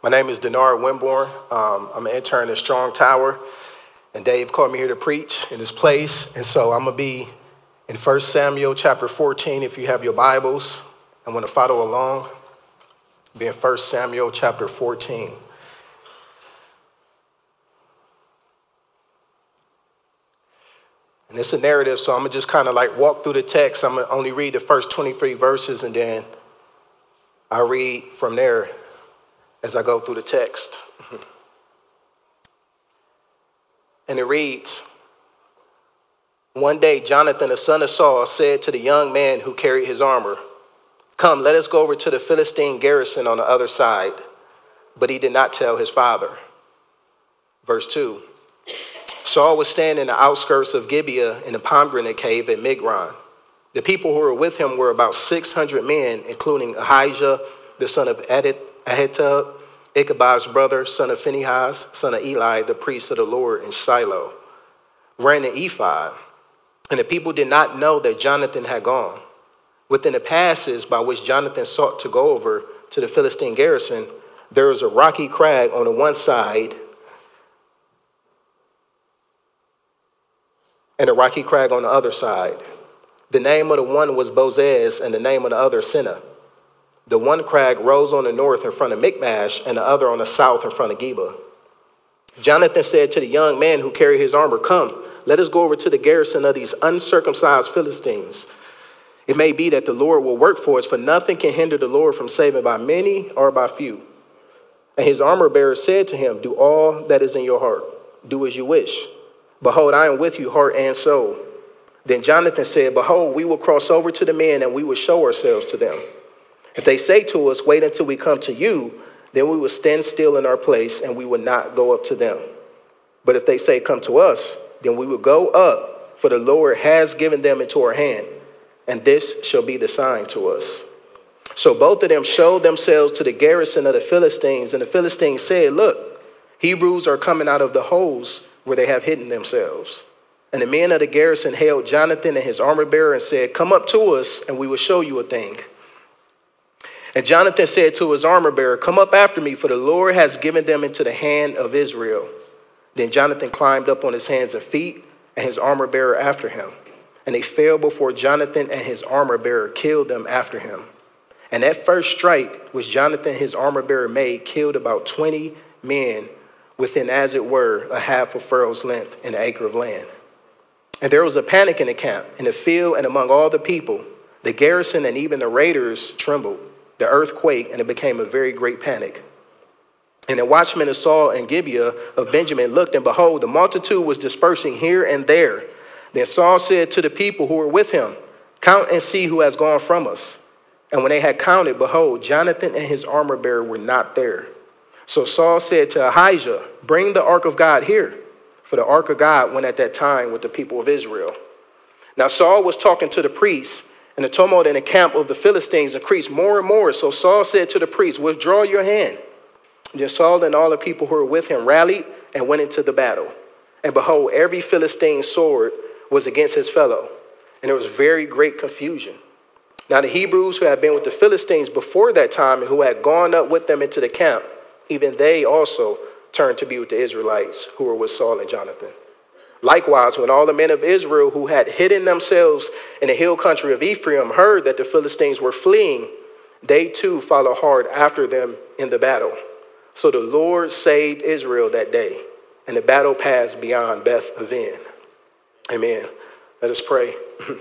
My name is Denard Winborn. I'm an intern at Strong Tower, and Dave called me here to preach in this place. And so I'm going to be in 1 Samuel chapter 14. If you have your Bibles and want to follow along, be in 1 Samuel chapter 14. And it's a narrative, so I'm going to just kind of like walk through the text. I'm going to only read the first 23 verses, and then I'll read from there as I go through the text. And it reads, "One day Jonathan, the son of Saul, said to the young man who carried his armor, 'Come, let us go over to the Philistine garrison on the other side.' But he did not tell his father." Verse 2, "Saul was standing in the outskirts of Gibeah in the pomegranate cave at Migron. The people who were with him were about 600 men, including Ahijah, the son of Ahitub, Ichabod's brother, son of Phinehas, son of Eli, the priest of the Lord in Shiloh, wearing an ephod. And the people did not know that Jonathan had gone. Within the passes by which Jonathan sought to go over to the Philistine garrison, there was a rocky crag on the one side and a rocky crag on the other side. The name of the one was Bozez, and the name of the other Seneh. The one crag rose on the north in front of Michmash, and the other on the south in front of Geba. Jonathan said to the young man who carried his armor, 'Come, let us go over to the garrison of these uncircumcised Philistines. It may be that the Lord will work for us, for nothing can hinder the Lord from saving by many or by few.' And his armor bearer said to him, 'Do all that is in your heart. Do as you wish. Behold, I am with you, heart and soul.' Then Jonathan said, 'Behold, we will cross over to the men, and we will show ourselves to them. If they say to us, wait until we come to you, then we will stand still in our place, and we will not go up to them. But if they say, come to us, then we will go up, for the Lord has given them into our hand, and this shall be the sign to us.' So both of them showed themselves to the garrison of the Philistines, and the Philistines said, 'Look, Hebrews are coming out of the holes where they have hidden themselves.' And the men of the garrison hailed Jonathan and his armor bearer and said, 'Come up to us, and we will show you a thing.' And Jonathan said to his armor bearer, 'Come up after me, for the Lord has given them into the hand of Israel.' Then Jonathan climbed up on his hands and feet, and his armor bearer after him. And they fell before Jonathan, and his armor bearer killed them after him. And that first strike which Jonathan his armor bearer made killed about 20 men within, as it were, a half a furrow's length in an acre of land. And there was a panic in the camp, in the field, and among all the people. The garrison and even the raiders trembled. The earth quaked, and it became a very great panic. And the watchmen of Saul and Gibeah of Benjamin looked, and behold, the multitude was dispersing here and there. Then Saul said to the people who were with him, 'Count and see who has gone from us.' And when they had counted, behold, Jonathan and his armor bearer were not there. So Saul said to Ahijah, 'Bring the ark of God here.' For the ark of God went at that time with the people of Israel. Now Saul was talking to the priests, and the tumult in the camp of the Philistines increased more and more. So Saul said to the priests, 'Withdraw your hand.' Then Saul and all the people who were with him rallied and went into the battle. And behold, every Philistine sword was against his fellow, and there was very great confusion. Now the Hebrews who had been with the Philistines before that time, and who had gone up with them into the camp, even they also turned to be with the Israelites who were with Saul and Jonathan. Likewise, when all the men of Israel who had hidden themselves in the hill country of Ephraim heard that the Philistines were fleeing, they too followed hard after them in the battle. So the Lord saved Israel that day, and the battle passed beyond Beth Aven." Amen. Let us pray.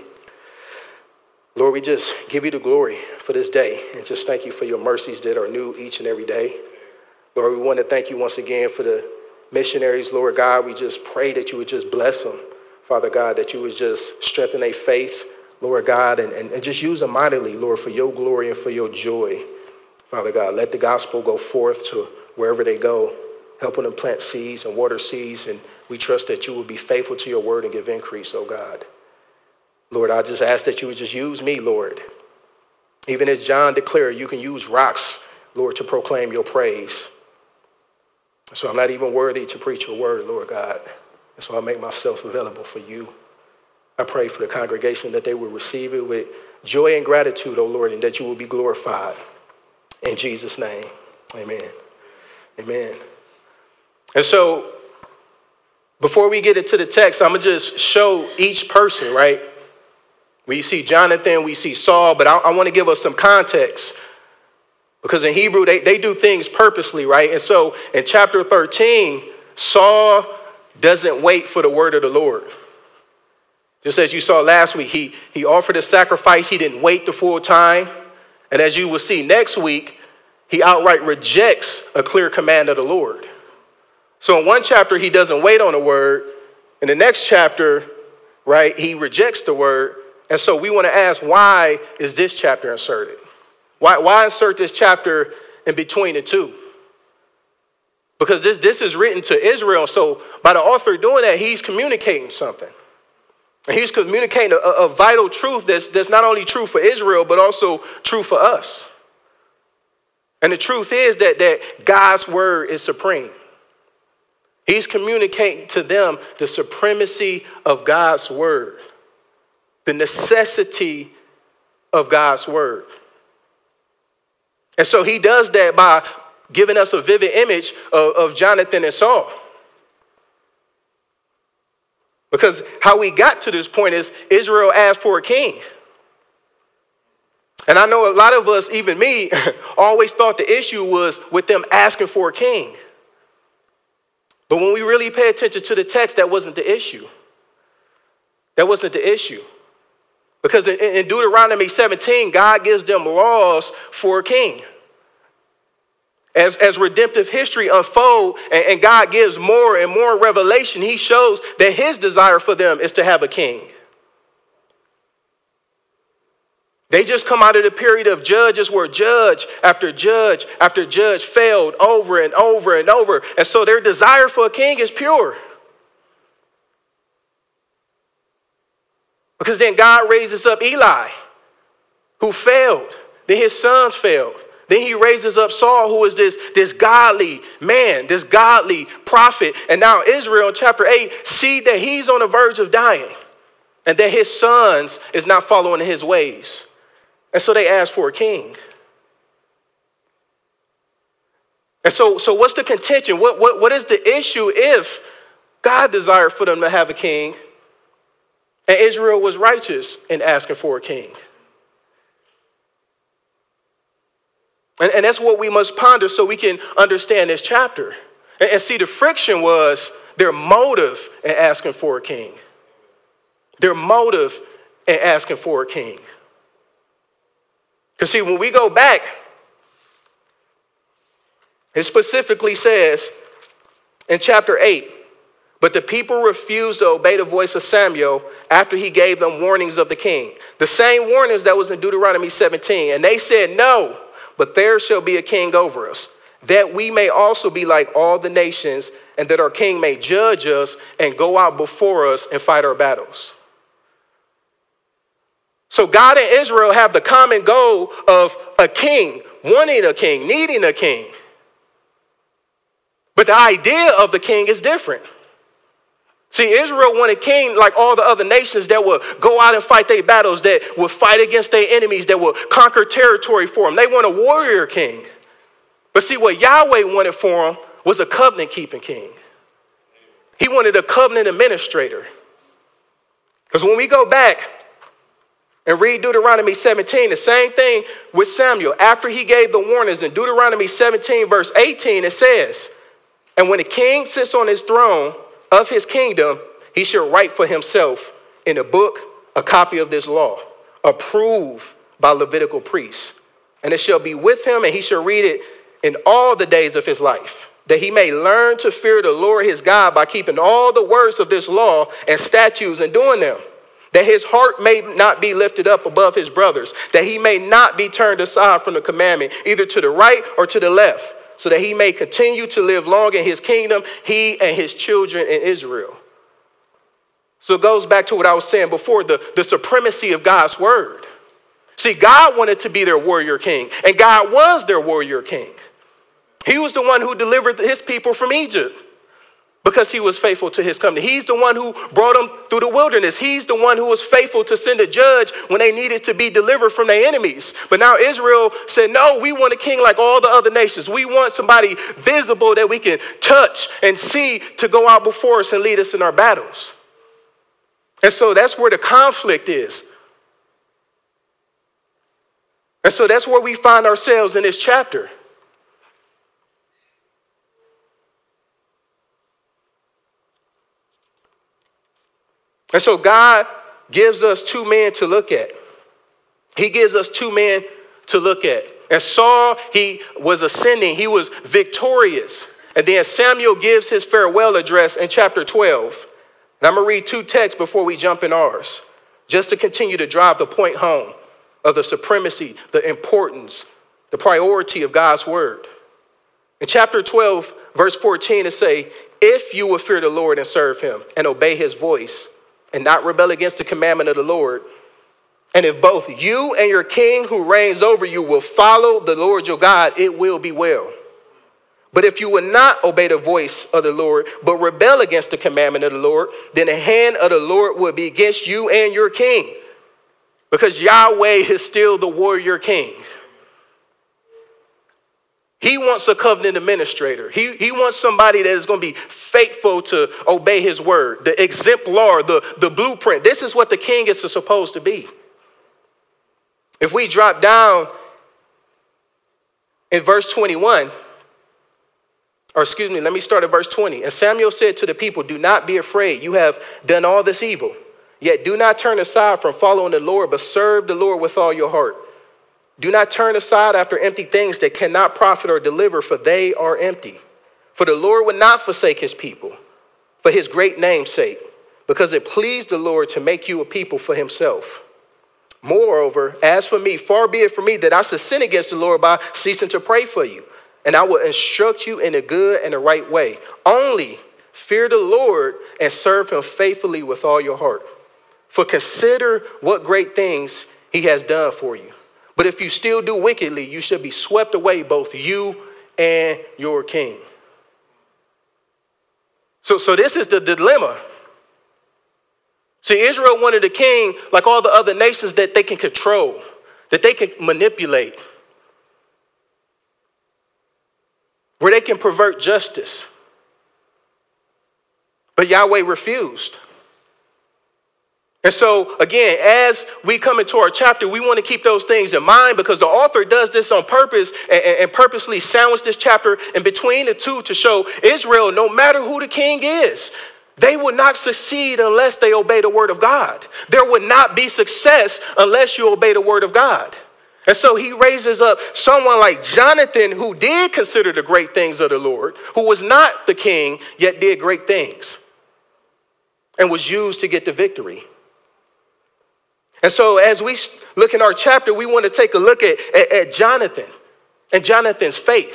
Lord, we just give you the glory for this day, and just thank you for your mercies that are new each and every day. Lord, we want to thank you once again for the missionaries, Lord God. We just pray that you would just bless them, Father God, that you would just strengthen their faith, Lord God, and just use them mightily, Lord, for your glory and for your joy. Father God, let the gospel go forth to wherever they go, helping them plant seeds and water seeds, and we trust that you will be faithful to your word and give increase, oh God. Lord, I just ask that you would just use me, Lord. Even as John declared, you can use rocks, Lord, to proclaim your praise. So I'm not even worthy to preach your word, Lord God. And so I make myself available for you. I pray for the congregation that they will receive it with joy and gratitude, O Lord, and that you will be glorified. In Jesus' name, amen. Amen. And so, before we get into the text, I'm going to just show each person, right? We see Jonathan, we see Saul, but I want to give us some context. Because in Hebrew, they do things purposely, right? And so, in chapter 13, Saul doesn't wait for the word of the Lord. Just as you saw last week, he offered a sacrifice. He didn't wait the full time. And as you will see next week, he outright rejects a clear command of the Lord. So in one chapter, he doesn't wait on the word. In the next chapter, right, he rejects the word. And so we want to ask, why is this chapter inserted? Why insert this chapter in between the two? Because this is written to Israel. So by the author doing that, he's communicating something. And he's communicating a vital truth that's not only true for Israel, but also true for us. And the truth is that God's word is supreme. He's communicating to them the supremacy of God's word, the necessity of God's word. And so he does that by giving us a vivid image of Jonathan and Saul. Because how we got to this point is Israel asked for a king. And I know a lot of us, even me, always thought the issue was with them asking for a king. But when we really pay attention to the text, that wasn't the issue. That wasn't the issue. Because in Deuteronomy 17, God gives them laws for a king. As redemptive history unfolds and God gives more and more revelation, he shows that his desire for them is to have a king. They just come out of the period of judges where judge after judge after judge failed over and over and over. And so their desire for a king is pure. Because then God raises up Eli, who failed. Then his sons failed. Then he raises up Saul, who is this godly man, this godly prophet. And now Israel in chapter 8 see that he's on the verge of dying and that his sons is not following his ways. And so they ask for a king. And so what's the contention? What is the issue if God desired for them to have a king and Israel was righteous in asking for a king? And that's what we must ponder so we can understand this chapter. And see, the friction was their motive in asking for a king. Their motive in asking for a king. Because see, when we go back, it specifically says in chapter 8, but the people refused to obey the voice of Samuel after he gave them warnings of the king. The same warnings that was in Deuteronomy 17. And they said, no, but there shall be a king over us, that we may also be like all the nations, and that our king may judge us and go out before us and fight our battles. So God and Israel have the common goal of a king, wanting a king, needing a king. But the idea of the king is different. See, Israel wanted a king like all the other nations that would go out and fight their battles, that would fight against their enemies, that would conquer territory for them. They want a warrior king. But see, what Yahweh wanted for them was a covenant-keeping king. He wanted a covenant administrator. Because when we go back and read Deuteronomy 17, the same thing with Samuel. After he gave the warnings in Deuteronomy 17, verse 18, it says, and when the king sits on his throne of his kingdom, he shall write for himself in a book a copy of this law, approved by Levitical priests. And it shall be with him, and he shall read it in all the days of his life, that he may learn to fear the Lord his God by keeping all the words of this law and statutes and doing them, that his heart may not be lifted up above his brothers, that he may not be turned aside from the commandment, either to the right or to the left, so that he may continue to live long in his kingdom, he and his children in Israel. So it goes back to what I was saying before, the supremacy of God's word. See, God wanted to be their warrior king, and God was their warrior king. He was the one who delivered his people from Egypt. because he was faithful to his covenant. He's the one who brought them through the wilderness. He's the one who was faithful to send a judge when they needed to be delivered from their enemies. But now Israel said, no, we want a king like all the other nations. We want somebody visible that we can touch and see to go out before us and lead us in our battles. And so that's where the conflict is. And so that's where we find ourselves in this chapter. And so God gives us two men to look at. He gives us two men to look at. And Saul, he was ascending. He was victorious. And then Samuel gives his farewell address in chapter 12. And I'm going to read two texts before we jump in ours, just to continue to drive the point home of the supremacy, the importance, the priority of God's word. In chapter 12, verse 14, it say, if you will fear the Lord and serve him and obey his voice, and not rebel against the commandment of the Lord. And if both you and your king who reigns over you will follow the Lord your God, it will be well. But if you will not obey the voice of the Lord, but rebel against the commandment of the Lord, then the hand of the Lord will be against you and your king. Because Yahweh is still the warrior king. He wants a covenant administrator. He wants somebody that is going to be faithful to obey his word, the exemplar, the blueprint. This is what the king is supposed to be. If we drop down in verse 21, let me start at verse 20. And Samuel said to the people, do not be afraid. You have done all this evil. Yet do not turn aside from following the Lord, but serve the Lord with all your heart. Do not turn aside after empty things that cannot profit or deliver, for they are empty. For the Lord would not forsake his people for his great name's sake, because it pleased the Lord to make you a people for himself. Moreover, as for me, far be it from me that I should sin against the Lord by ceasing to pray for you. And I will instruct you in the good and the right way. Only fear the Lord and serve him faithfully with all your heart. For consider what great things he has done for you. But if you still do wickedly, you should be swept away, both you and your king. So this is the dilemma. See, Israel wanted a king like all the other nations that they can control, that they can manipulate, where they can pervert justice. But Yahweh refused. And so, again, as we come into our chapter, we want to keep those things in mind, because the author does this on purpose and purposely sandwich this chapter in between the two to show Israel, no matter who the king is, they will not succeed unless they obey the word of God. There would not be success unless you obey the word of God. And so he raises up someone like Jonathan, who did consider the great things of the Lord, who was not the king, yet did great things and was used to get the victory. And so as we look in our chapter, we want to take a look at Jonathan and Jonathan's faith.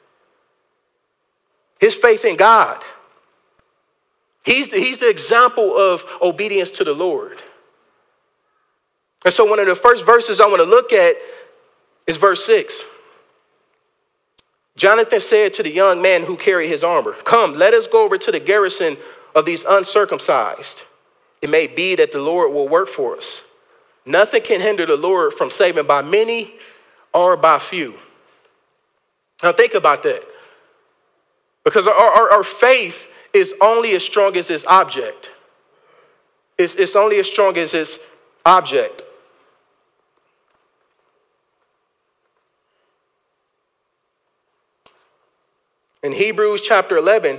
His faith in God. He's the example of obedience to the Lord. And so one of the first verses I want to look at is verse 6. Jonathan said to the young man who carried his armor, come, let us go over to the garrison of these uncircumcised. It may be that the Lord will work for us. Nothing can hinder the Lord from saving by many or by few. Now think about that. Because our faith is only as strong as its object. It's only as strong as its object. In Hebrews chapter 11,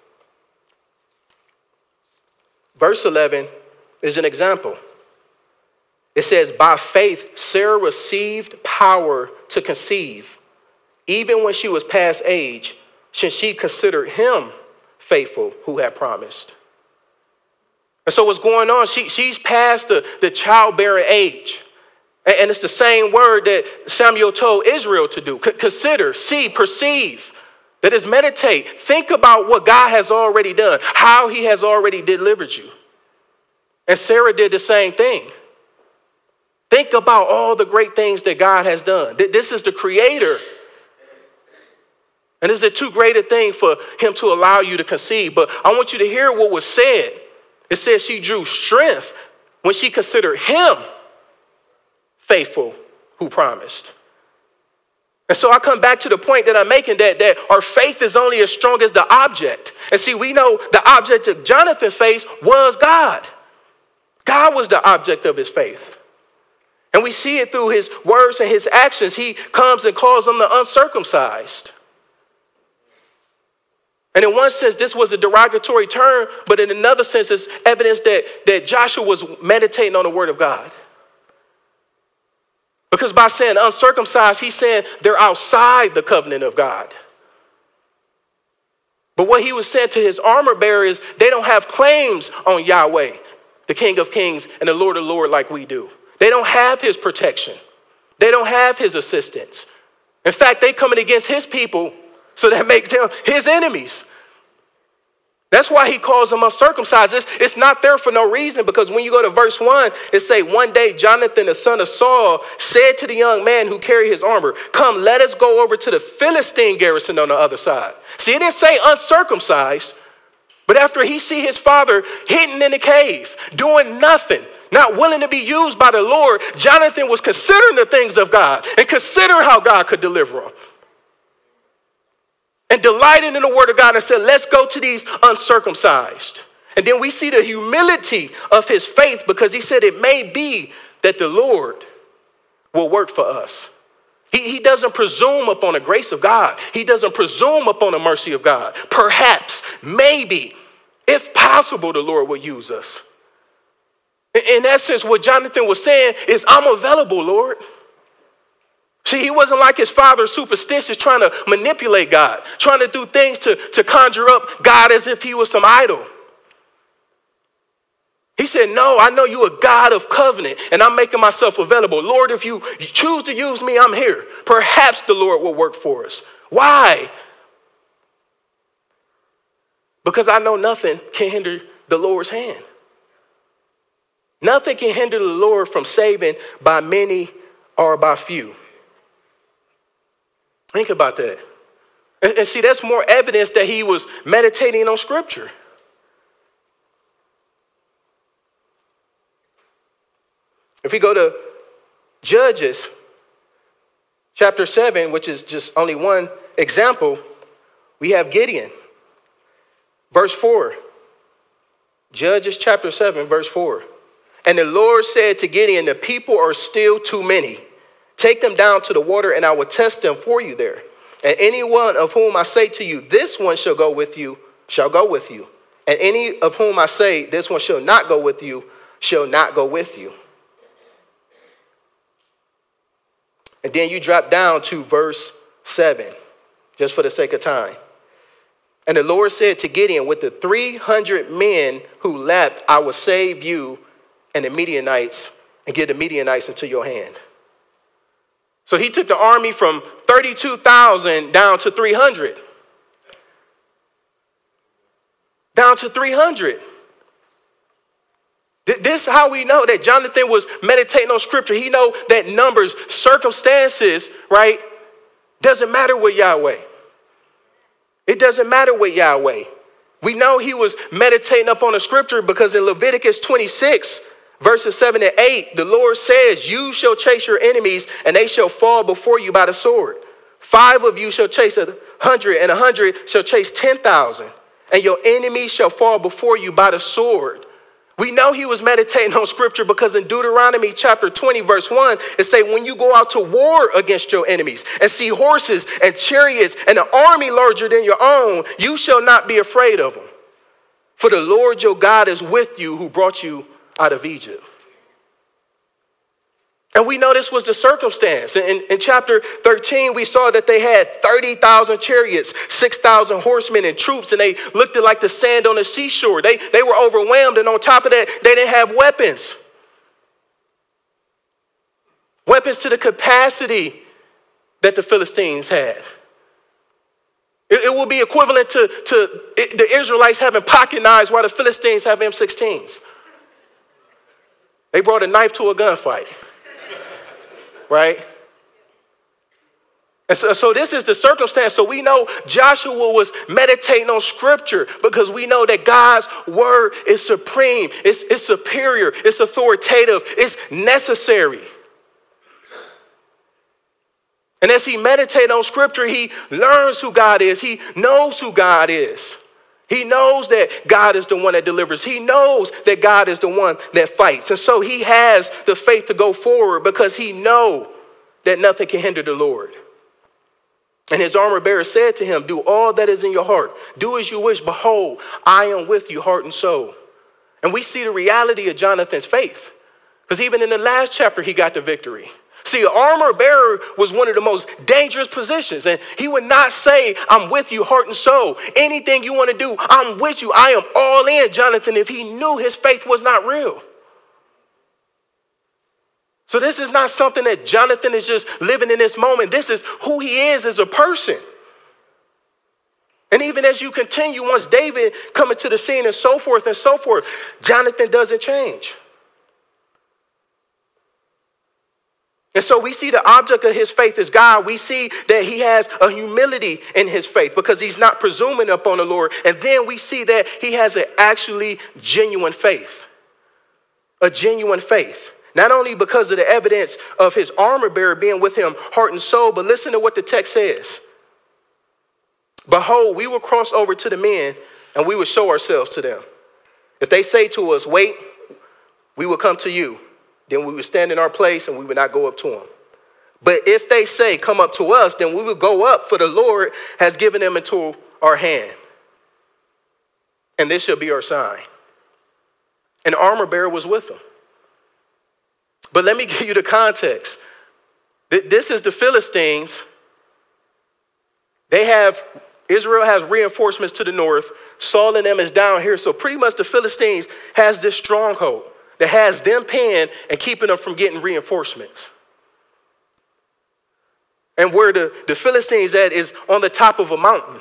verse 11 is an example. It says, by faith, Sarah received power to conceive, even when she was past age, since she considered him faithful who had promised. And so what's going on? She's past the childbearing age. And it's the same word that Samuel told Israel to do. Consider, see, perceive. That is, meditate. Think about what God has already done, how he has already delivered you. And Sarah did the same thing. Think about all the great things that God has done. This is the creator. And is it too great a thing for him to allow you to conceive? But I want you to hear what was said. It says she drew strength when she considered him faithful who promised. And so I come back to the point that I'm making that our faith is only as strong as the object. And see, we know the object of Jonathan's faith was God. God was the object of his faith. And we see it through his words and his actions. He comes and calls them the uncircumcised. And in one sense, this was a derogatory term, but in another sense, it's evidence that Joshua was meditating on the word of God. Because by saying uncircumcised, he's saying they're outside the covenant of God. But what he was saying to his armor bearer is they don't have claims on Yahweh, the King of Kings and the Lord of Lords like we do. They don't have his protection. They don't have his assistance. In fact, they coming against his people, so that makes them his enemies. That's why he calls them uncircumcised. It's not there for no reason, because when you go to verse 1, it say, one day Jonathan, the son of Saul, said to the young man who carried his armor, come, let us go over to the Philistine garrison on the other side. See, it didn't say uncircumcised, but after he see his father hidden in the cave, doing nothing, not willing to be used by the Lord, Jonathan was considering the things of God and considering how God could deliver him. And delighted in the word of God and said, let's go to these uncircumcised. And then we see the humility of his faith, because he said it may be that the Lord will work for us. He doesn't presume upon the grace of God. He doesn't presume upon the mercy of God. Perhaps, maybe, if possible, the Lord will use us. In essence, what Jonathan was saying is, I'm available, Lord. See, he wasn't like his father, superstitious, trying to manipulate God, trying to do things to conjure up God as if he was some idol. He said, no, I know you're a God of covenant, and I'm making myself available. Lord, if you choose to use me, I'm here. Perhaps the Lord will work for us. Why? Because I know nothing can hinder the Lord's hand. Nothing can hinder the Lord from saving by many or by few. Think about that. And see, that's more evidence that he was meditating on Scripture. If we go to Judges chapter 7, which is just only one example, we have Gideon. Verse 4. Judges chapter 7, verse 4. And the Lord said to Gideon, the people are still too many. Take them down to the water, and I will test them for you there. And any one of whom I say to you, this one shall go with you, shall go with you. And any of whom I say, this one shall not go with you, shall not go with you. And then you drop down to verse 7, just for the sake of time. And the Lord said to Gideon, with the 300 men who left, I will save you and the Midianites, and give the Midianites into your hand. So he took the army from 32,000 down to 300. Down to 300. This is how we know that Jonathan was meditating on Scripture. He know that numbers, circumstances, right, doesn't matter with Yahweh. It doesn't matter with Yahweh. We know he was meditating upon the Scripture because in Leviticus 26, verses 7 and 8, the Lord says, you shall chase your enemies, and they shall fall before you by the sword. 5 of you shall chase 100, and 100 shall chase 10,000, and your enemies shall fall before you by the sword. We know he was meditating on Scripture because in Deuteronomy chapter 20, verse 1, it says, when you go out to war against your enemies and see horses and chariots and an army larger than your own, you shall not be afraid of them. For the Lord your God is with you, who brought you out of Egypt. And we know this was the circumstance. In chapter 13, we saw that they had 30,000 chariots, 6,000 horsemen and troops, and they looked like the sand on the seashore. They were overwhelmed, and on top of that, they didn't have weapons. Weapons to the capacity that the Philistines had. It will be equivalent to the Israelites having pocket knives while the Philistines have M16s. They brought a knife to a gunfight. Right? And so this is the circumstance. So we know Joshua was meditating on scripture because we know that God's word is supreme. It's superior. It's authoritative. It's necessary. And as he meditates on scripture, he learns who God is. He knows who God is. He knows that God is the one that delivers. He knows that God is the one that fights. And so he has the faith to go forward because he knows that nothing can hinder the Lord. And his armor bearer said to him, do all that is in your heart. Do as you wish. Behold, I am with you, heart and soul. And we see the reality of Jonathan's faith. Because even in the last chapter, he got the victory. See, an armor bearer was one of the most dangerous positions. And he would not say, I'm with you, heart and soul. Anything you want to do, I'm with you. I am all in, Jonathan, if he knew his faith was not real. So this is not something that Jonathan is just living in this moment. This is who he is as a person. And even as you continue, once David coming to the scene and so forth, Jonathan doesn't change. And so we see the object of his faith is God. We see that he has a humility in his faith because he's not presuming upon the Lord. And then we see that he has an actually genuine faith. A genuine faith. Not only because of the evidence of his armor bearer being with him, heart and soul, but listen to what the text says. Behold, we will cross over to the men and we will show ourselves to them. If they say to us, wait, we will come to you. Then we would stand in our place and we would not go up to them. But if they say, come up to us, then we will go up, for the Lord has given them into our hand. And this shall be our sign. And the armor bearer was with them. But let me give you the context. This is the Philistines. Israel has reinforcements to the north. Saul and them is down here. So pretty much the Philistines has this stronghold that has them pinned and keeping them from getting reinforcements. And where the Philistines at is on the top of a mountain.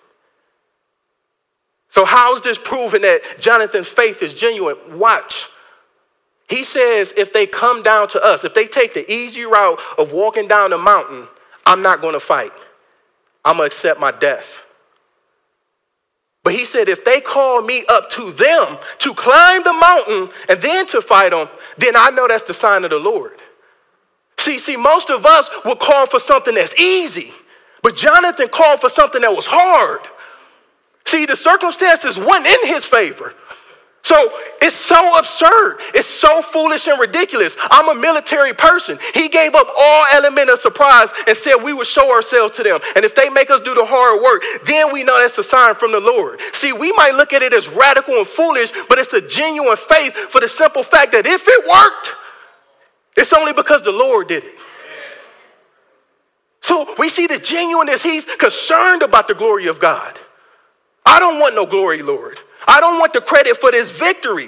So how's this proving that Jonathan's faith is genuine? Watch. He says if they come down to us, if they take the easy route of walking down the mountain, I'm not going to fight. I'm going to accept my death. But he said if they call me up to them to climb the mountain and then to fight them, then I know that's the sign of the Lord. See, most of us would call for something that's easy. But Jonathan called for something that was hard. See, the circumstances weren't in his favor. So it's so absurd. It's so foolish and ridiculous. I'm a military person. He gave up all element of surprise and said we would show ourselves to them. And if they make us do the hard work, then we know that's a sign from the Lord. See, we might look at it as radical and foolish, but it's a genuine faith for the simple fact that if it worked, it's only because the Lord did it. So we see the genuineness. He's concerned about the glory of God. I don't want no glory, Lord. I don't want the credit for this victory.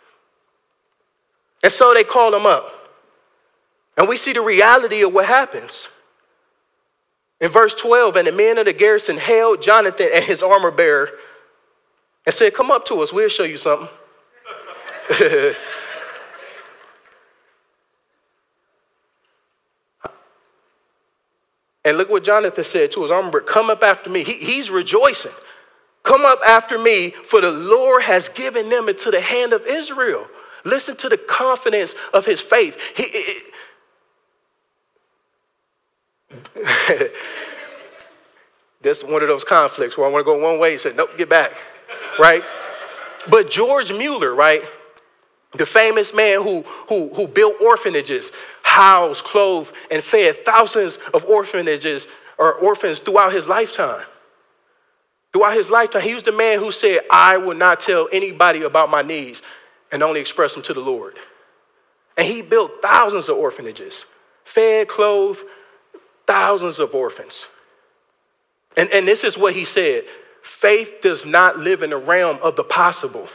And so they call him up. And we see the reality of what happens. In verse 12, and the men of the garrison held Jonathan and his armor bearer and said, come up to us, we'll show you something. And look what Jonathan said to his armor bearer, come up after me. He's rejoicing. Come up after me, for the Lord has given them into the hand of Israel. Listen to the confidence of his faith. This is one of those conflicts where I want to go one way and say, nope, get back, right? But George Mueller, right, the famous man who built orphanages, housed, clothed, and fed thousands of orphanages or orphans throughout his lifetime. Throughout his lifetime, he was the man who said, I will not tell anybody about my needs and only express them to the Lord. And he built thousands of orphanages, fed, clothed thousands of orphans. And this is what he said, faith does not live in the realm of the possible.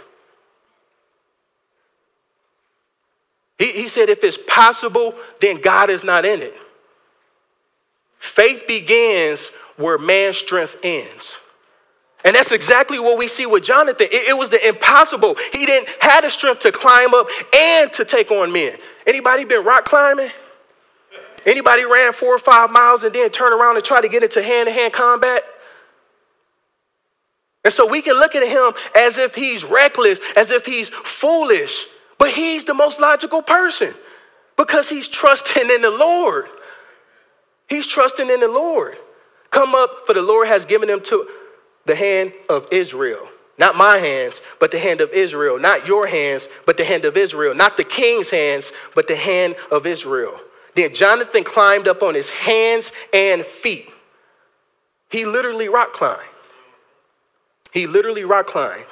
He said, if it's possible, then God is not in it. Faith begins where man's strength ends. And that's exactly what we see with Jonathan. It was the impossible. He didn't have the strength to climb up and to take on men. Anybody been rock climbing? Anybody ran 4 or 5 miles and then turn around and try to get into hand-to-hand combat? And so we can look at him as if he's reckless, as if he's foolish, but he's the most logical person because he's trusting in the Lord. He's trusting in the Lord. Come up, for the Lord has given him to the hand of Israel. Not my hands, but the hand of Israel. Not your hands, but the hand of Israel. Not the king's hands, but the hand of Israel. Then Jonathan climbed up on his hands and feet. He literally rock climbed. He literally rock climbed.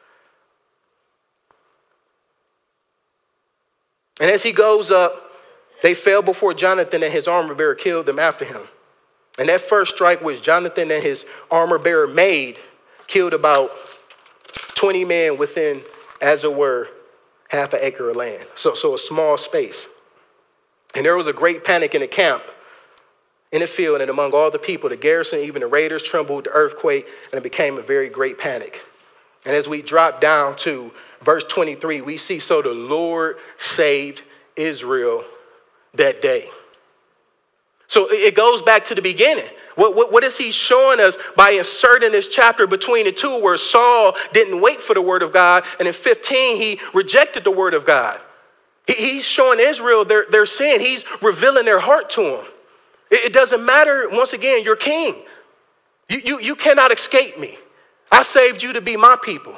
And as he goes up, they fell before Jonathan, and his armor bearer killed them after him. And that first strike which Jonathan and his armor bearer made killed about 20 men within, as it were, half an acre of land. So a small space. And there was a great panic in the camp, in the field, and among all the people. The garrison, even the raiders, trembled, the earthquake, and it became a very great panic. And as we drop down to verse 23, we see, so the Lord saved Israel that day. So it goes back to the beginning. What is he showing us by inserting this chapter between the two, where Saul didn't wait for the word of God, and in 15 he rejected the word of God? He's showing Israel their sin. He's revealing their heart to them. It doesn't matter, once again, you're king. You cannot escape me. I saved you to be my people.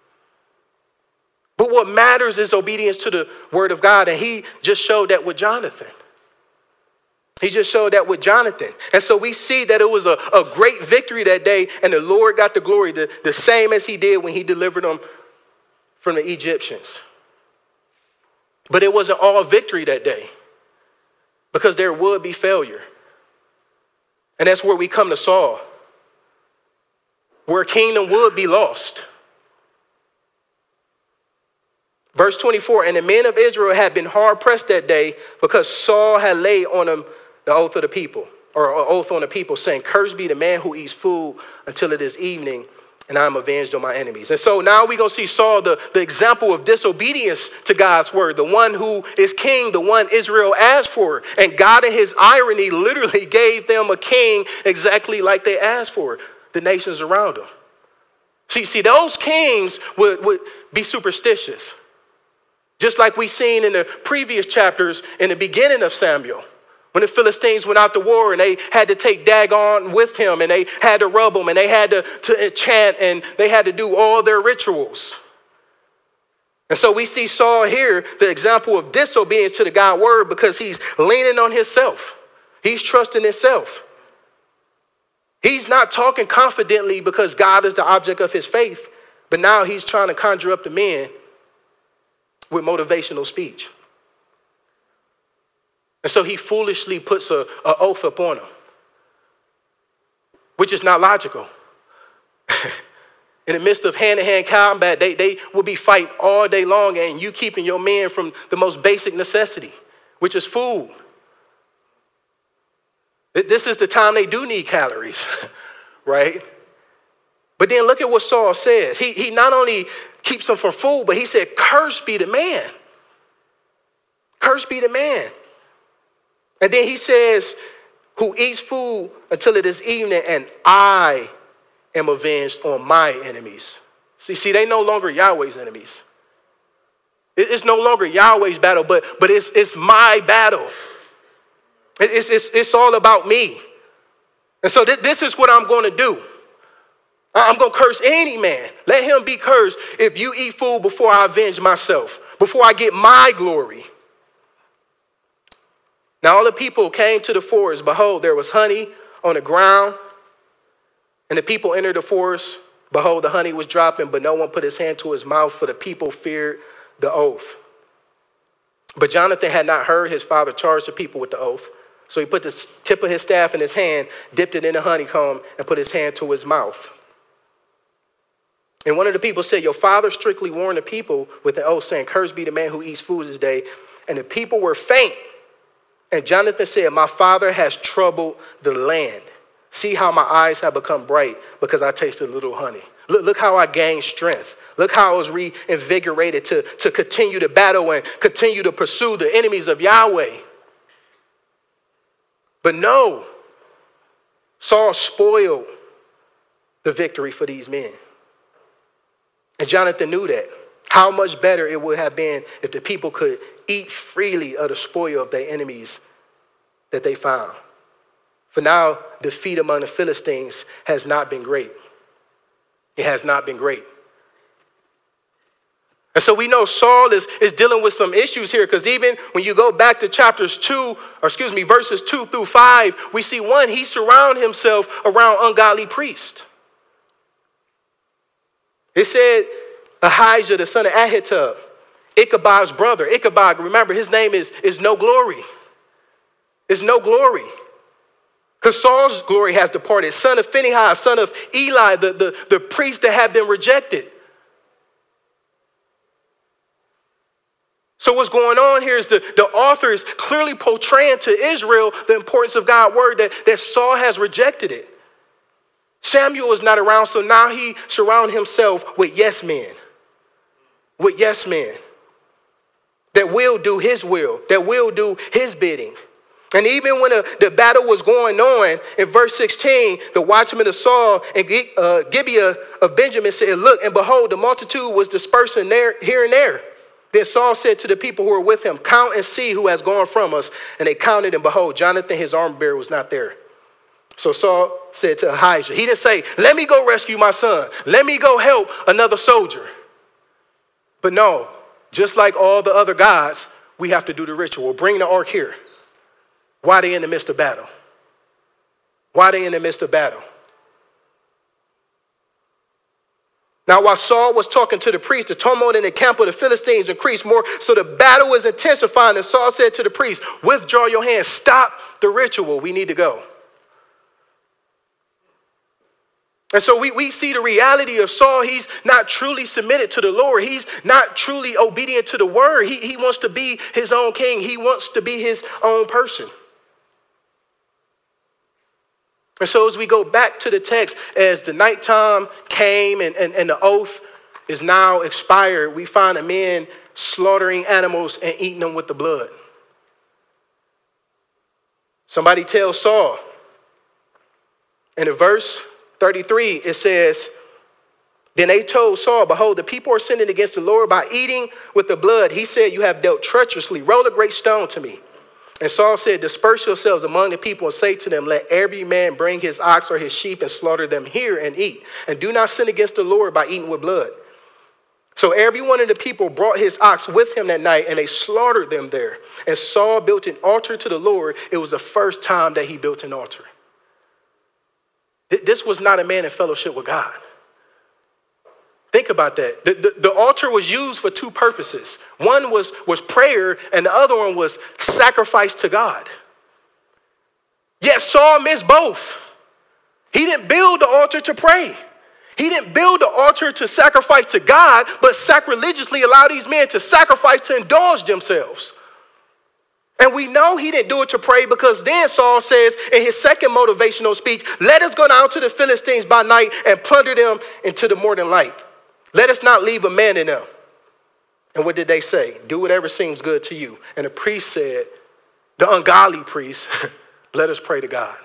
But what matters is obedience to the word of God, and he just showed that with Jonathan. He just showed that with Jonathan. And so we see that it was a great victory that day, and the Lord got the glory, the same as he did when he delivered them from the Egyptians. But it wasn't all victory that day, because there would be failure. And that's where we come to Saul, where a kingdom would be lost. Verse 24, and the men of Israel had been hard pressed that day, because Saul had laid on them the oath of the people, or oath on the people, saying, cursed be the man who eats food until it is evening, and I am avenged on my enemies. And so now we're going to see Saul, the example of disobedience to God's word, the one who is king, the one Israel asked for. And God, in his irony, literally gave them a king exactly like they asked for, the nations around them. See, those kings would be superstitious, just like we seen in the previous chapters in the beginning of Samuel, when the Philistines went out to war and they had to take Dagon with him, and they had to rub him, and they had to chant, and they had to do all their rituals. And so we see Saul here, the example of disobedience to the God word, because he's leaning on himself. He's trusting himself. He's not talking confidently because God is the object of his faith, but now he's trying to conjure up the men with motivational speech. And so he foolishly puts an oath upon them, which is not logical. In the midst of hand-to-hand combat, they will be fighting all day long, and you keeping your men from the most basic necessity, which is food. This is the time they do need calories, right? But then look at what Saul says. He not only keeps them from food, but he said, cursed be the man. Cursed be the man. And then he says, who eats food until it is evening, and I am avenged on my enemies. See, they no longer Yahweh's enemies. It's no longer Yahweh's battle, but it's my battle. It's all about me. And so this is what I'm going to do. I'm going to curse any man. Let him be cursed if you eat food before I avenge myself, before I get my glory. Now all the people came to the forest. Behold, there was honey on the ground. And the people entered the forest. Behold, the honey was dropping, but no one put his hand to his mouth, for the people feared the oath. But Jonathan had not heard his father charge the people with the oath. So he put the tip of his staff in his hand, dipped it in the honeycomb, and put his hand to his mouth. And one of the people said, your father strictly warned the people with an oath, saying, cursed be the man who eats food this day. And the people were faint. And Jonathan said, my father has troubled the land. See how my eyes have become bright because I tasted a little honey. Look how I gained strength. Look how I was reinvigorated to continue to battle and continue to pursue the enemies of Yahweh. But no, Saul spoiled the victory for these men. And Jonathan knew that. How much better it would have been if the people could eat freely of the spoil of their enemies that they found. For now, defeat among the Philistines has not been great. It has not been great. And so we know Saul is dealing with some issues here, because even when you go back to verses 2 through 5, we see one, he surrounded himself around ungodly priests. It said Ahijah, the son of Ahitub, Ichabod's brother. Ichabod, remember, his name is no glory. It's no glory. Because Saul's glory has departed. Son of Phinehas, son of Eli, the priest that had been rejected. So what's going on here is the author is clearly portraying to Israel the importance of God's word, that Saul has rejected it. Samuel is not around, so now he surrounds himself with yes men. With yes men. That will do his will. That will do his bidding. And even when the battle was going on, in verse 16, the watchmen of Saul and Gibeah of Benjamin said, look, and behold, the multitude was dispersing here and there. Then Saul said to the people who were with him, count and see who has gone from us. And they counted, and behold, Jonathan, his armor bearer, was not there. So Saul said to Ahijah, he didn't say, let me go rescue my son. Let me go help another soldier. But no, just like all the other gods, we have to do the ritual. Bring the ark here. Why are they in the midst of battle? Why are they in the midst of battle? Now, while Saul was talking to the priest, the tumult in the camp of the Philistines increased more. So the battle was intensifying. And Saul said to the priest, withdraw your hands. Stop the ritual. We need to go. And so we see the reality of Saul. He's not truly submitted to the Lord. He's not truly obedient to the word. He wants to be his own king. He wants to be his own person. And so as we go back to the text, as the nighttime came and the oath is now expired, we find the men slaughtering animals and eating them with the blood. Somebody tells Saul. And in verse 33, it says, then they told Saul, behold, the people are sinning against the Lord by eating with the blood. He said, you have dealt treacherously. Roll a great stone to me. And Saul said, disperse yourselves among the people and say to them, let every man bring his ox or his sheep and slaughter them here and eat. And do not sin against the Lord by eating with blood. So every one of the people brought his ox with him that night, and they slaughtered them there. And Saul built an altar to the Lord. It was the first time that he built an altar. This was not a man in fellowship with God. Think about that. The altar was used for two purposes. One was prayer, and the other one was sacrifice to God. Yet Saul missed both. He didn't build the altar to pray. He didn't build the altar to sacrifice to God, but sacrilegiously allow these men to sacrifice to indulge themselves. And we know he didn't do it to pray, because then Saul says in his second motivational speech, let us go down to the Philistines by night and plunder them into the morning light. Let us not leave a man in them. And what did they say? Do whatever seems good to you. And the priest said, the ungodly priest, let us pray to God.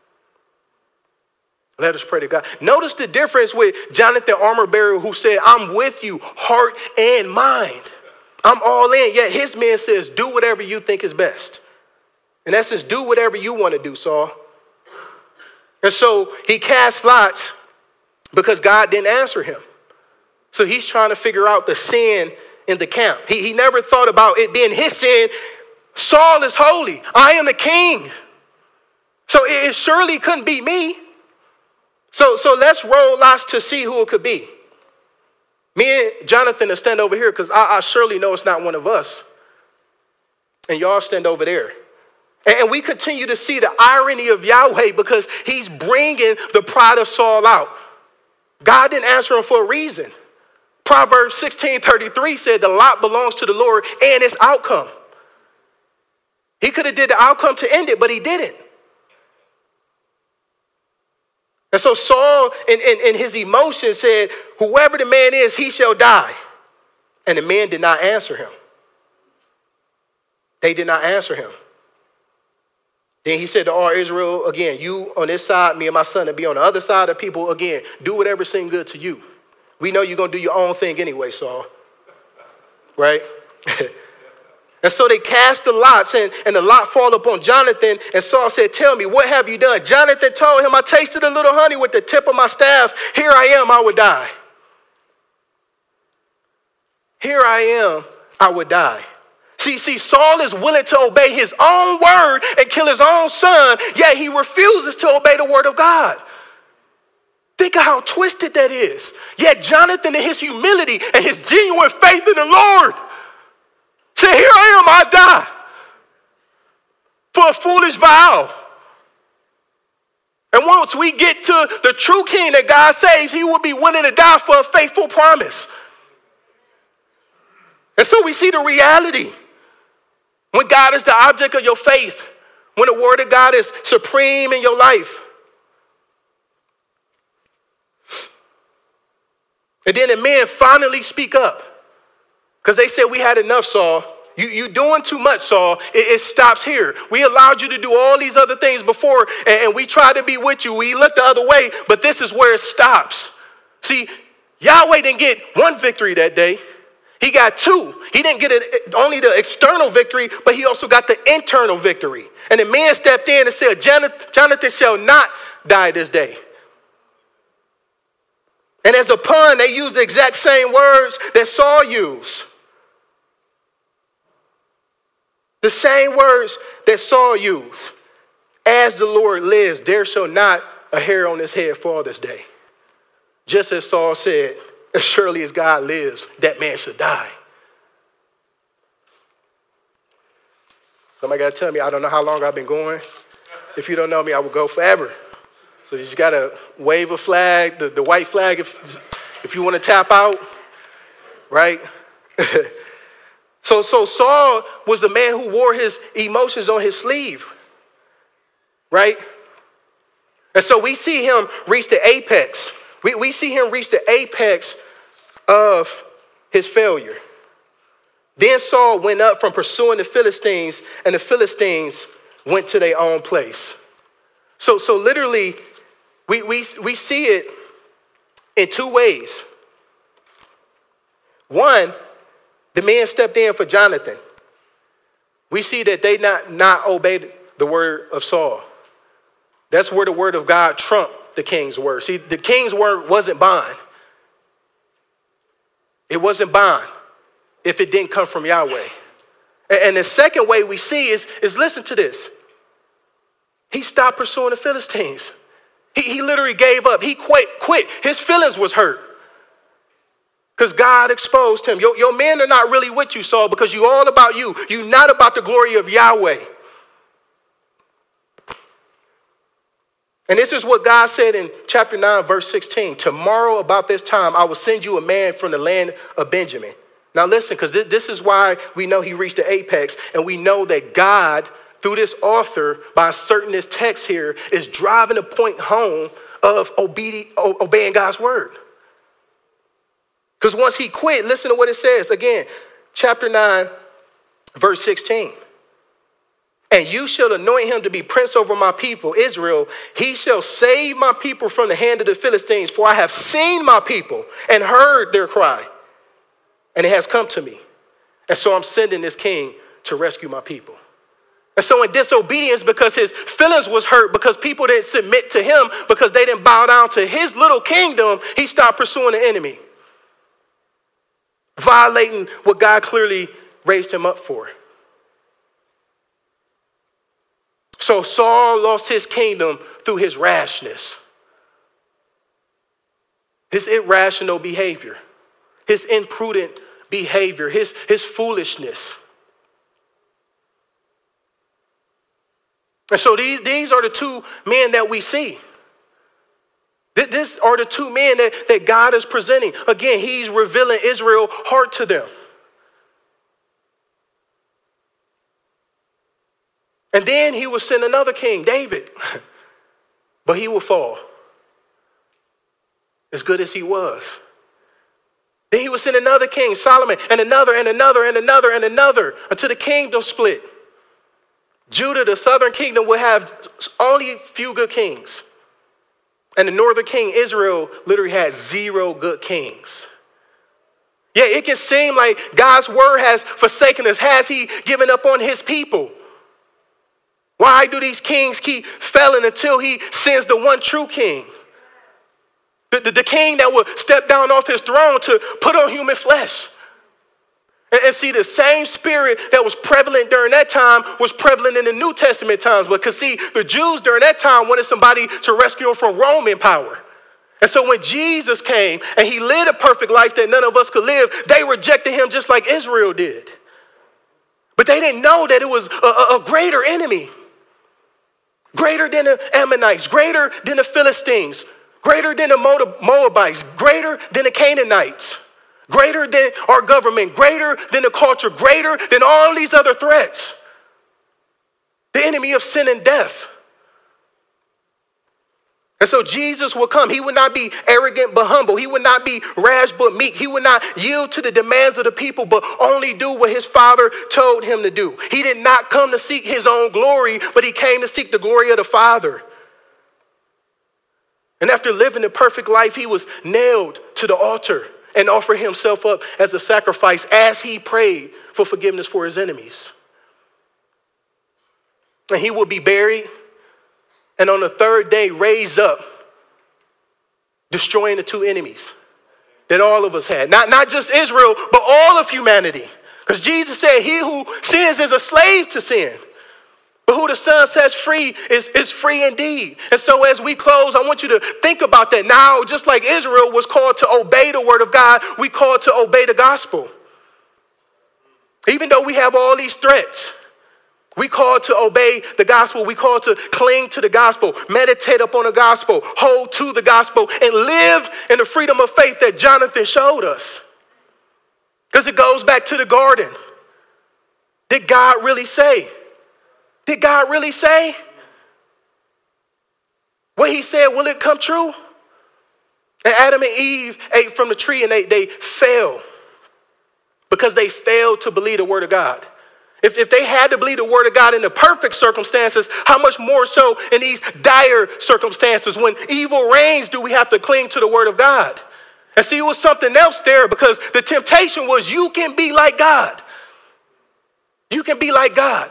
Let us pray to God. Notice the difference with Jonathan, armor bearer, who said, I'm with you, heart and mind. I'm all in. Yet his man says, do whatever you think is best. In essence, do whatever you want to do, Saul. And so he cast lots because God didn't answer him. So he's trying to figure out the sin in the camp. He never thought about it being his sin. Saul is holy. I am the king. So it surely couldn't be me. So let's roll lots to see who it could be. Me and Jonathan will stand over here, because I surely know it's not one of us. And y'all stand over there. And we continue to see the irony of Yahweh, because he's bringing the pride of Saul out. God didn't answer him for a reason. Proverbs 16:33 said the lot belongs to the Lord and its outcome. He could have did the outcome to end it, but he didn't. And so Saul, in his emotion, said, whoever the man is, he shall die. And the men did not answer him. They did not answer him. Then he said to all Israel, again, you on this side, me and my son, and be on the other side of people, again, do whatever seems good to you. We know you're going to do your own thing anyway, Saul. Right? And so they cast the lots, and the lot fall upon Jonathan, and Saul said, tell me, what have you done? Jonathan told him, I tasted a little honey with the tip of my staff. Here I am, I would die. Here I am, I would die. See, Saul is willing to obey his own word and kill his own son, yet he refuses to obey the word of God. Think of how twisted that is. Yet Jonathan, in his humility and his genuine faith in the Lord, said, here I am, I die for a foolish vow. And once we get to the true king that God saves, he will be willing to die for a faithful promise. And so we see the reality. When God is the object of your faith, when the word of God is supreme in your life. And then the men finally speak up. Because they said, we had enough, Saul. You doing too much, Saul. It stops here. We allowed you to do all these other things before, and we tried to be with you. We looked the other way, but this is where it stops. See, Yahweh didn't get one victory that day. He got two. He didn't get only the external victory, but he also got the internal victory. And the man stepped in and said, Jonathan shall not die this day. And as a pun, they used the exact same words that Saul used. The same words that Saul used. As the Lord lives, there shall not a hair on his head fall this day. Just as Saul said, as surely as God lives, that man should die. Somebody got to tell me, I don't know how long I've been going. If you don't know me, I will go forever. So you just got to wave a flag, the white flag, if you want to tap out, right? So Saul was the man who wore his emotions on his sleeve, right? And so we see him reach the apex. We see him reach the apex of his failure. Then Saul went up from pursuing the Philistines, and the Philistines went to their own place. So literally, we see it in two ways. One, the man stepped in for Jonathan. We see that they not obeyed the word of Saul. That's where the word of God trumped the king's word. See, the king's word wasn't bond. It wasn't bond if it didn't come from Yahweh. And the second way we see is listen to this. He stopped pursuing the Philistines. He literally gave up. He quit. His feelings was hurt. Because God exposed him. Your men are not really with you, Saul, because you're all about you. You're not about the glory of Yahweh. And this is what God said in chapter 9, verse 16. Tomorrow about this time, I will send you a man from the land of Benjamin. Now listen, because this is why we know he reached the apex. And we know that God, through this author, by inserting this text here, is driving a point home of obeying God's word. Because once he quit, listen to what it says. Again, chapter 9, verse 16. And you shall anoint him to be prince over my people, Israel. He shall save my people from the hand of the Philistines, for I have seen my people and heard their cry. And it has come to me. And so I'm sending this king to rescue my people. And so in disobedience, because his feelings was hurt, because people didn't submit to him, because they didn't bow down to his little kingdom, he stopped pursuing the enemy, violating what God clearly raised him up for. So Saul lost his kingdom through his rashness, his irrational behavior, his imprudent behavior, his foolishness. And so these are the two men that we see. These are the two men that God is presenting. Again, he's revealing Israel's heart to them. And then he will send another king, David. But he will fall. As good as he was. Then he will send another king, Solomon, and another, and another, and another, and another, until the kingdom split. Judah, the southern kingdom, will have only a few good kings. And the northern king, Israel, literally had 0 good kings. Yeah, it can seem like God's word has forsaken us. Has he given up on his people? Why do these kings keep failing until he sends the one true king? The king that will step down off his throne to put on human flesh. And see, the same spirit that was prevalent during that time was prevalent in the New Testament times. Because see, the Jews during that time wanted somebody to rescue them from Roman power. And so when Jesus came and he lived a perfect life that none of us could live, they rejected him just like Israel did. But they didn't know that it was a greater enemy. Greater than the Ammonites, greater than the Philistines, greater than the Moabites, greater than the Canaanites. Greater than our government, greater than the culture, greater than all these other threats. The enemy of sin and death. And so Jesus will come. He would not be arrogant but humble. He would not be rash but meek. He would not yield to the demands of the people but only do what his Father told him to do. He did not come to seek his own glory, but he came to seek the glory of the Father. And after living a perfect life, he was nailed to the altar and offered himself up as a sacrifice as he prayed for forgiveness for his enemies. And he will be buried, and on the 3rd day raised up, destroying the 2 enemies that all of us had. Not just Israel, but all of humanity. Because Jesus said, he who sins is a slave to sin. But who the Son sets free is free indeed. And so as we close, I want you to think about that. Now, just like Israel was called to obey the word of God, we called to obey the gospel. Even though we have all these threats, we called to obey the gospel. We called to cling to the gospel, meditate upon the gospel, hold to the gospel, and live in the freedom of faith that Jonathan showed us. Because it goes back to the garden. Did God really say? Did God really say? What he said, will it come true? And Adam and Eve ate from the tree and they fell because they failed to believe the word of God. If they had to believe the word of God in the perfect circumstances, how much more so in these dire circumstances? When evil reigns, do we have to cling to the word of God? And see, it was something else there because the temptation was you can be like God. You can be like God.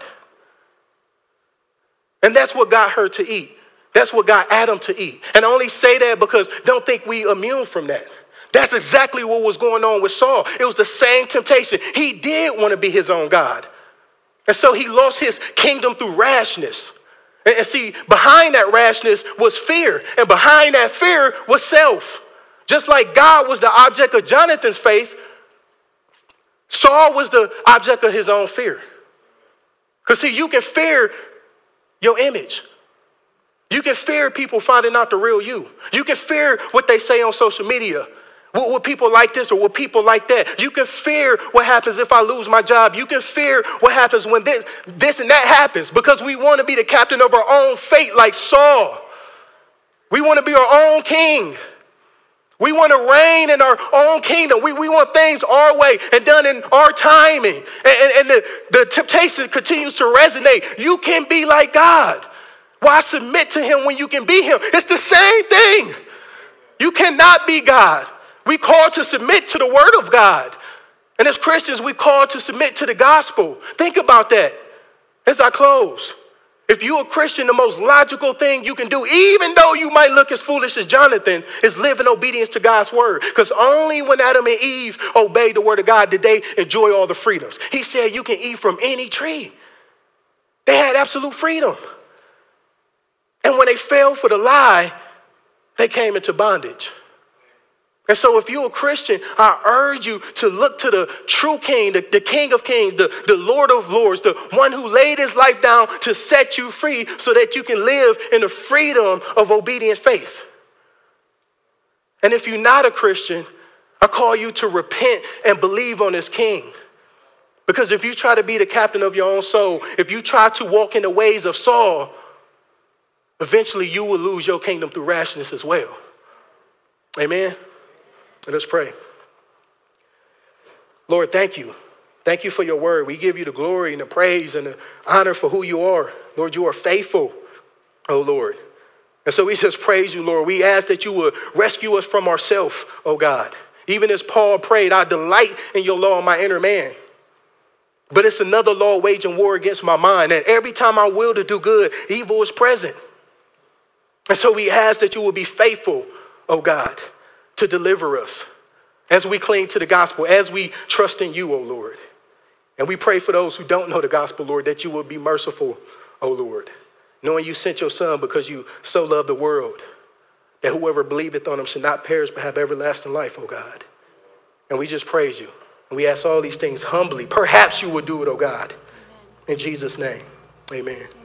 And that's what got her to eat. That's what got Adam to eat. And I only say that because don't think we immune from that. That's exactly what was going on with Saul. It was the same temptation. He did want to be his own God. And so he lost his kingdom through rashness. And see, behind that rashness was fear. And behind that fear was self. Just like God was the object of Jonathan's faith, Saul was the object of his own fear. Because see, you can fear your image. You can fear people finding out the real you. You can fear what they say on social media. Will people like this or will people like that? You can fear what happens if I lose my job. You can fear what happens when this and that happens because we want to be the captain of our own fate like Saul. We want to be our own king. We want to reign in our own kingdom. We want things our way and done in our timing. And the temptation continues to resonate. You can be like God. Why submit to him when you can be him? It's the same thing. You cannot be God. We call to submit to the word of God. And as Christians, we call to submit to the gospel. Think about that as I close. If you're a Christian, the most logical thing you can do, even though you might look as foolish as Jonathan, is live in obedience to God's word. Because only when Adam and Eve obeyed the word of God did they enjoy all the freedoms. He said you can eat from any tree. They had absolute freedom. And when they fell for the lie, they came into bondage. And so if you're a Christian, I urge you to look to the true king, the King of Kings, the Lord of Lords, the one who laid his life down to set you free so that you can live in the freedom of obedient faith. And if you're not a Christian, I call you to repent and believe on this king. Because if you try to be the captain of your own soul, if you try to walk in the ways of Saul, eventually you will lose your kingdom through rashness as well. Amen. Let us pray. Lord, thank you Thank you for your word. We give you the glory and the praise and the honor for who you are. Lord, you are faithful, oh Lord. And so we just praise you, Lord. We ask that you would rescue us from ourselves, oh God. Even as Paul prayed, I delight in your law in my inner man. But it's another law waging war against my mind. And every time I will to do good, evil is present. And so we ask that you will be faithful, oh God, to deliver us as we cling to the gospel, as we trust in you, oh Lord. And we pray for those who don't know the gospel, Lord, that you will be merciful, oh Lord, knowing you sent your son because you so loved the world, that whoever believeth on him should not perish but have everlasting life, oh God. And we just praise you. And we ask all these things humbly. Perhaps you will do it, oh God. In Jesus' name, amen.